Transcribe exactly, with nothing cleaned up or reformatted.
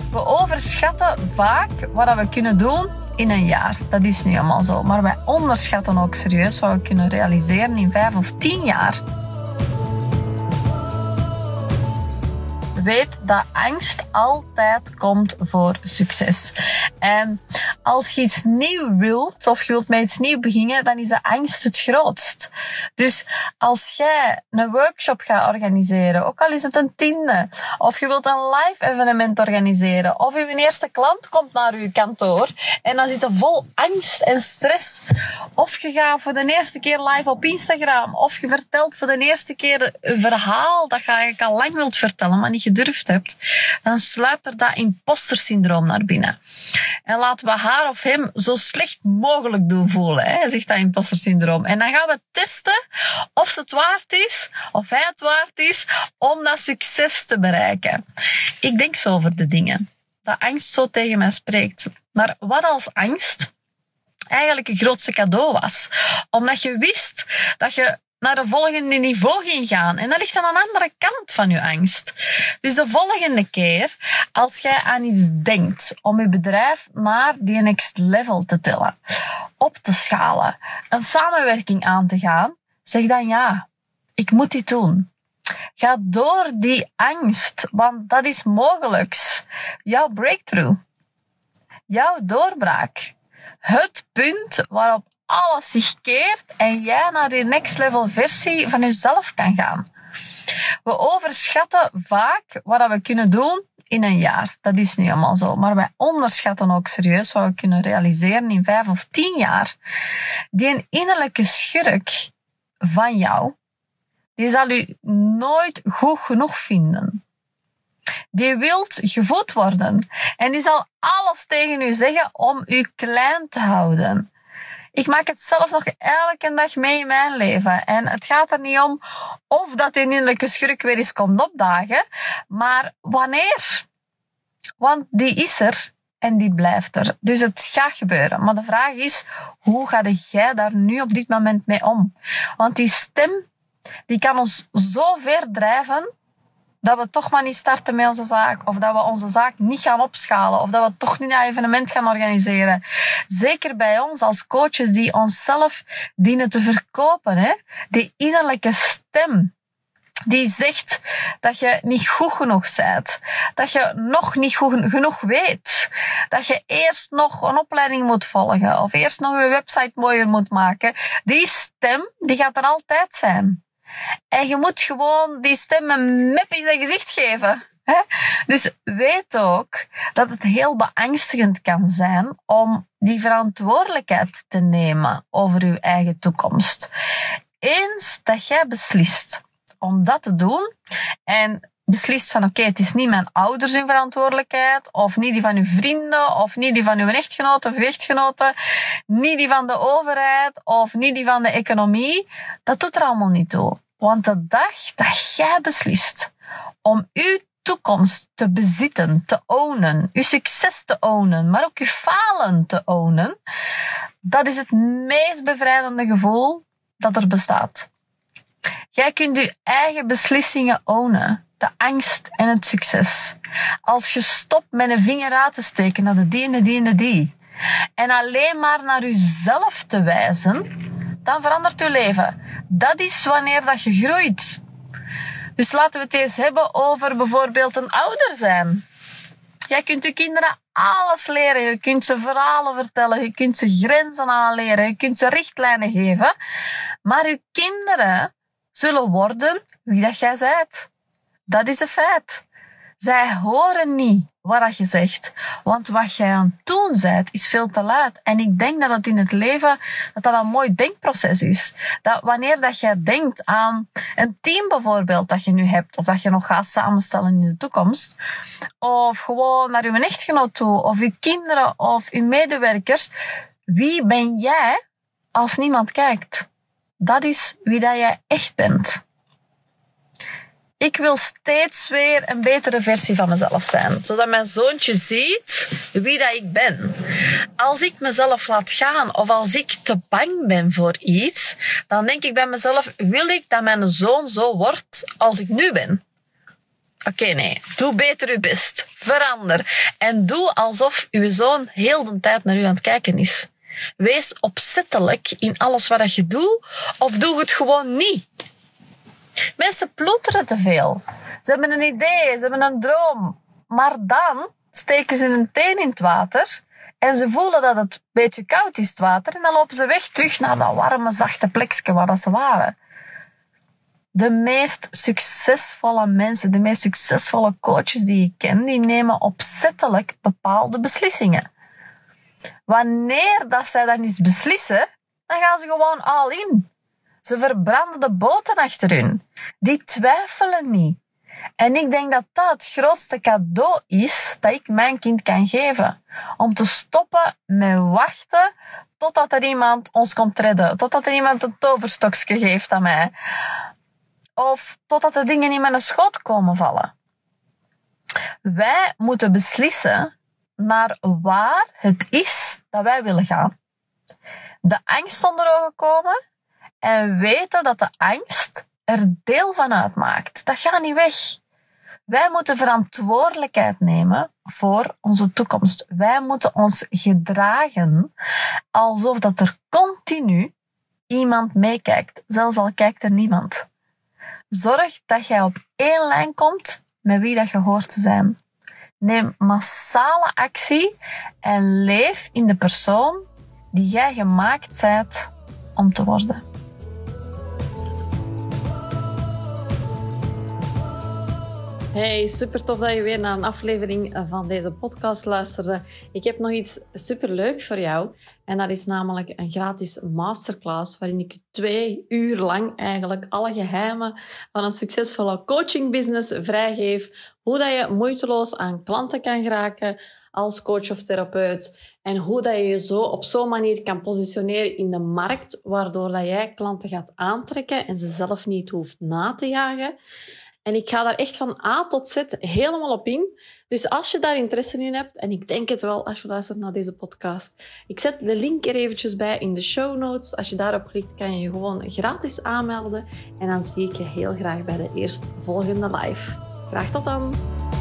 We overschatten vaak wat we kunnen doen in een jaar. Dat is nu helemaal zo. Maar wij onderschatten ook serieus wat we kunnen realiseren in vijf of tien jaar. Weet dat angst altijd komt voor succes. En als je iets nieuw wilt, of je wilt met iets nieuws beginnen, dan is de angst het grootst. Dus als jij een workshop gaat organiseren, ook al is het een tiende, of je wilt een live evenement organiseren, of je eerste klant komt naar je kantoor en dan zit er vol angst en stress, of je gaat voor de eerste keer live op Instagram, of je vertelt voor de eerste keer een verhaal dat je eigenlijk al lang wilt vertellen, maar niet gedurfd hebt, dan sluipt er dat impostersyndroom naar binnen. En laten we haar of hem zo slecht mogelijk doen voelen, hè, zegt dat impostersyndroom. En dan gaan we testen of ze het waard is, of hij het waard is, om dat succes te bereiken. Ik denk zo over de dingen. Dat angst zo tegen mij spreekt. Maar wat als angst eigenlijk het grootste cadeau was? Omdat je wist dat je naar de volgende niveau ging gaan. En dat ligt aan een andere kant van je angst. Dus de volgende keer, als jij aan iets denkt om je bedrijf naar die next level te tillen, op te schalen, een samenwerking aan te gaan, zeg dan ja, ik moet dit doen. Ga door die angst, want dat is mogelijk. Jouw breakthrough. Jouw doorbraak. Het punt waarop alles zich keert en jij naar die next level versie van jezelf kan gaan. We overschatten vaak wat we kunnen doen in een jaar. Dat is nu helemaal zo. Maar wij onderschatten ook serieus wat we kunnen realiseren in vijf of tien jaar. Die innerlijke schurk van jou, die zal u nooit goed genoeg vinden. Die wilt gevoed worden. En die zal alles tegen u zeggen om u klein te houden. Ik maak het zelf nog elke dag mee in mijn leven. En het gaat er niet om of dat die innerlijke schurk weer eens komt opdagen, maar wanneer. Want die is er en die blijft er. Dus het gaat gebeuren. Maar de vraag is, hoe ga jij daar nu op dit moment mee om? Want die stem, die kan ons zo ver drijven dat we toch maar niet starten met onze zaak, of dat we onze zaak niet gaan opschalen, of dat we toch niet een evenement gaan organiseren. Zeker bij ons als coaches die onszelf dienen te verkopen, hè? Die innerlijke stem die zegt dat je niet goed genoeg bent, dat je nog niet goed genoeg weet, dat je eerst nog een opleiding moet volgen, of eerst nog je website mooier moet maken. Die stem, die gaat er altijd zijn. En je moet gewoon die stem een mep in zijn gezicht geven. Hè? Dus weet ook dat het heel beangstigend kan zijn om die verantwoordelijkheid te nemen over je eigen toekomst. Eens dat jij beslist om dat te doen en beslist van oké, okay, het is niet mijn ouders hun verantwoordelijkheid, of niet die van uw vrienden, of niet die van uw echtgenoot of uw echtgenote, niet die van de overheid, of niet die van de economie. Dat doet er allemaal niet toe. Want de dag dat jij beslist om uw toekomst te bezitten, te ownen, uw succes te ownen, maar ook uw falen te ownen, dat is het meest bevrijdende gevoel dat er bestaat. Jij kunt je eigen beslissingen ownen. De angst en het succes. Als je stopt met een vinger uit te steken naar de die en de die en de die. En alleen maar naar jezelf te wijzen, dan verandert je leven. Dat is wanneer dat je groeit. Dus laten we het eens hebben over bijvoorbeeld een ouder zijn. Jij kunt je kinderen alles leren. Je kunt ze verhalen vertellen. Je kunt ze grenzen aanleren. Je kunt ze richtlijnen geven. Maar je kinderen zullen worden wie dat jij bent. Dat is een feit. Zij horen niet wat je zegt. Want wat jij aan het doen bent, is veel te luid. En ik denk dat het in het leven dat dat een mooi denkproces is. Dat wanneer dat jij denkt aan een team bijvoorbeeld dat je nu hebt, of dat je nog gaat samenstellen in de toekomst, of gewoon naar je echtgenoot toe, of je kinderen, of je medewerkers, wie ben jij als niemand kijkt? Dat is wie dat jij echt bent. Ik wil steeds weer een betere versie van mezelf zijn. Zodat mijn zoontje ziet wie dat ik ben. Als ik mezelf laat gaan of als ik te bang ben voor iets, dan denk ik bij mezelf, wil ik dat mijn zoon zo wordt als ik nu ben? Oké, okay, nee. Doe beter je best. Verander. En doe alsof uw zoon heel de tijd naar u aan het kijken is. Wees opzettelijk in alles wat je doet, of doe het gewoon niet. Mensen ploeteren te veel. Ze hebben een idee, ze hebben een droom. Maar dan steken ze hun teen in het water en ze voelen dat het een beetje koud is, het water. En dan lopen ze weg terug naar dat warme, zachte plekje waar dat ze waren. De meest succesvolle mensen, de meest succesvolle coaches die ik ken, die nemen opzettelijk bepaalde beslissingen. Wanneer dat zij dan iets beslissen, dan gaan ze gewoon all in. Ze verbranden de boten achter hun. Die twijfelen niet. En ik denk dat dat het grootste cadeau is dat ik mijn kind kan geven. Om te stoppen met wachten totdat er iemand ons komt redden. Totdat er iemand een toverstokje geeft aan mij. Of totdat er dingen in mijn schoot komen vallen. Wij moeten beslissen naar waar het is dat wij willen gaan. De angst onder ogen komen en weten dat de angst er deel van uitmaakt. Dat gaat niet weg. Wij moeten verantwoordelijkheid nemen voor onze toekomst. Wij moeten ons gedragen alsof dat er continu iemand meekijkt, zelfs al kijkt er niemand. Zorg dat jij op één lijn komt met wie dat je hoort te zijn. Neem massale actie en leef in de persoon die jij gemaakt bent om te worden. Hey, super tof dat je weer naar een aflevering van deze podcast luisterde. Ik heb nog iets superleuk voor jou. En dat is namelijk een gratis masterclass waarin ik twee uur lang eigenlijk alle geheimen van een succesvolle coachingbusiness vrijgeef. Hoe dat je moeiteloos aan klanten kan geraken als coach of therapeut. En hoe dat je je zo op zo'n manier kan positioneren in de markt, waardoor dat jij klanten gaat aantrekken en ze zelf niet hoeft na te jagen. En ik ga daar echt van A tot Z helemaal op in. Dus als je daar interesse in hebt, en ik denk het wel als je luistert naar deze podcast, ik zet de link er eventjes bij in de show notes. Als je daarop klikt, kan je je gewoon gratis aanmelden. En dan zie ik je heel graag bij de eerstvolgende live. Graag tot dan!